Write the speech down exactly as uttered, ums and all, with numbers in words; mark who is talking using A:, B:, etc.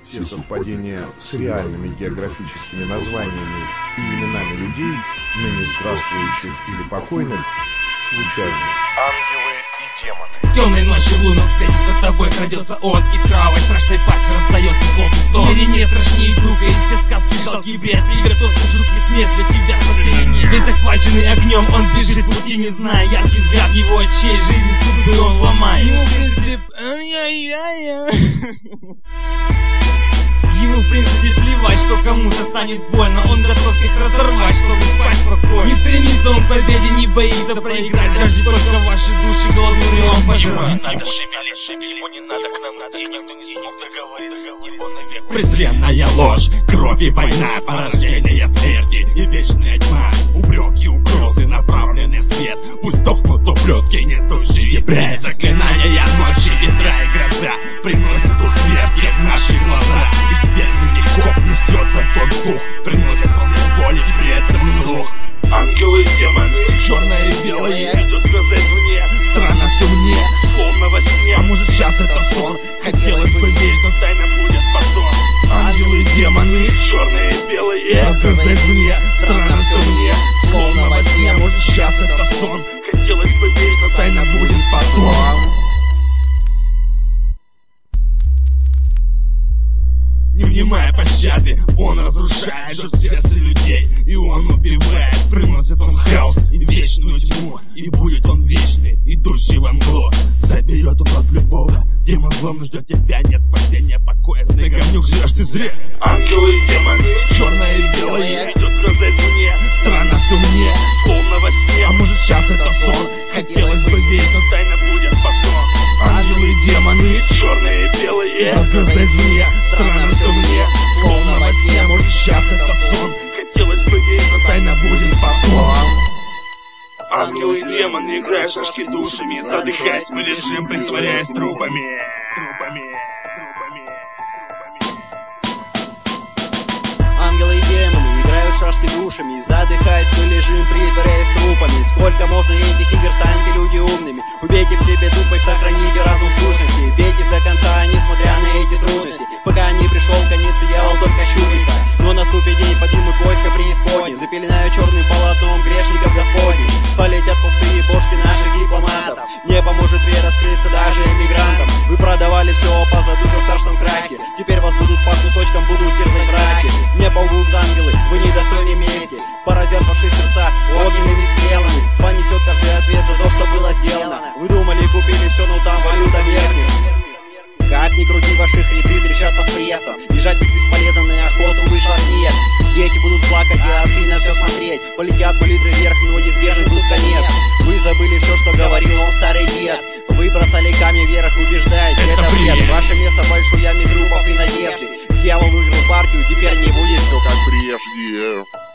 A: Все совпадения с реальными географическими названиями и именами людей, ныне здравствующих или покойных, случайны.
B: Ангелы и демоны.
C: Темной ночью в лунном свете за тобой крадется он. Из кровавой страшной пасти раздается злобный стон. В мире нет страшнее друга, и все сказки жалкий бред. Приготовься, жуткий смерть для тебя спасение. Весь охваченный огнем, он бежит пути не зная. Яркий взгляд его очей, жизни судьбы он ломает. Ему в принципе... Ему в принципе плевать, что кому-то станет больно. Он готов всех разорвать, чтобы спать спокойно. Не стремится он к победе, не боится проиграть. Жаждет только ваши души, голодный он пожрать.
D: Не надо шевелить, шевелить, не надо к нам идти. Никто не смог договориться, его навек.
E: Презренная ложь, кровь и война, порождение смерти и вечная тьма. Упреки, угрозы, направленный свет. Пусть дохнут ублюдки, несущие бред. Заклинания ночи, ветра и гроза приносят дух смерти в наши глаза. Из бездны веков несется тот дух, приносит после боли и при этом глух.
D: Ангелы и демоны,
E: черное и белое,
D: идут сказать мне.
E: Странно все мне,
D: словно во сне.
E: А может сейчас это сон, хотелось бы верить,
D: но тайна будет потом.
E: Ангелы и демоны,
D: черные и белые,
E: идут сказать мне. Странно все мне, словно во сне. Может сейчас это сон,
D: хотелось бы верить,
E: но тайна будет потом. Не внимая пощады, он разрушает же сердце людей. И он убивает, приносит он хаос и вечную тьму. И будет он вечный, идущий во мглу. Заберет он от любого, демон злом ждет тебя. Нет спасения, покоя, сны говнюк, живешь ты зря.
D: Ангелы и демоны,
E: черное и белое,
D: идет сказать мне.
E: Странно все мне,
D: словно во сне.
E: А может сейчас это сон, хотелось бы верить,
D: но тайна будет потом.
E: Ангелы и демоны,
D: черные и белые,
E: идут глаза извне. Странно все мне, словно во сне. Может сейчас это сон,
D: хотелось бы верить,
E: но тайна будет потом.
D: Ангелы и демоны играют в шашки душами. Задыхаясь, мы лежим, притворяясь трупами. Трупами.
F: Ангелы и демоны играют в шашки душами. Задыхаясь, мы лежим, притворяясь трупами. Сколько можно этих игр, станьте люди умными. Убейте в себе тупость, сохраните разум сущности. Бейтесь до конца, несмотря на эти трудности. Пока не пришел конец, дьявол только щурится. Но наступит день, поднимут войска преисподней. Запеленаю черным полотном грешников Господней. Полетят пустые бошки наших дипломатов. Не поможет вера скрыться даже эмигрантам. Вы продавали все, позабыв о страшном крахе. Теперь вас будут по кусочкам, будут терзать браки. Не полгут ангелы, вы недостойны мести. Поразят ваши сердца огненными стрелами. Понесет каждый ответ за то, что было сделано. Вы думали, купили все, но там валюта меркнет. Как ни крути, ваши хребты трещат под прессом. Бежать их бесполезно, на охоту вышла смерть. Дети будут плакать и отцы на все смотреть. Полетят палитры вверх, но неизбежный тут конец. Вы забыли все, что говорил вам старый дед. Вы бросали камни вверх, убеждаясь, это, это бред. Ваше место в большой яме трупов и надежды. Дьявол выиграл партию, теперь не будет все как прежде.